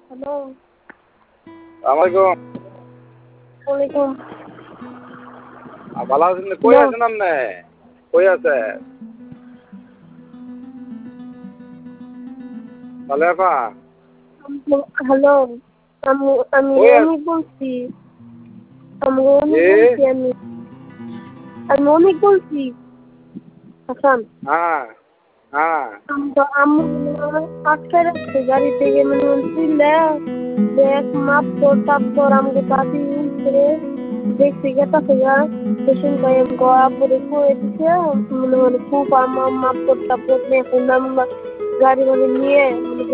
Hello. আসসালামাইকুম। ওয়ালাইকুম। ভালো আছেন? কই আছেন আপনি? কই আছে? ভালো আপা? হ্যালো। আমি আমি কই অনেক বলছি। আমি অনেক জি? বলছি আমি। আমি অনেক বলছি। হাসান। হ্যাঁ, হ্যাঁ। আম্মু আটকে রাখছে গাড়ি থেকে মানে তুইলে দেখ মাপ কর তারপর আমাকে দাদি উঠে দেখছি গেতাছে গা পেশেন্ট কয়ে আব্বুরে কয়ে দিছে মনে খুব মাপ কর তারপর এখন আমরা গাড়ি মানে নিয়ে মানে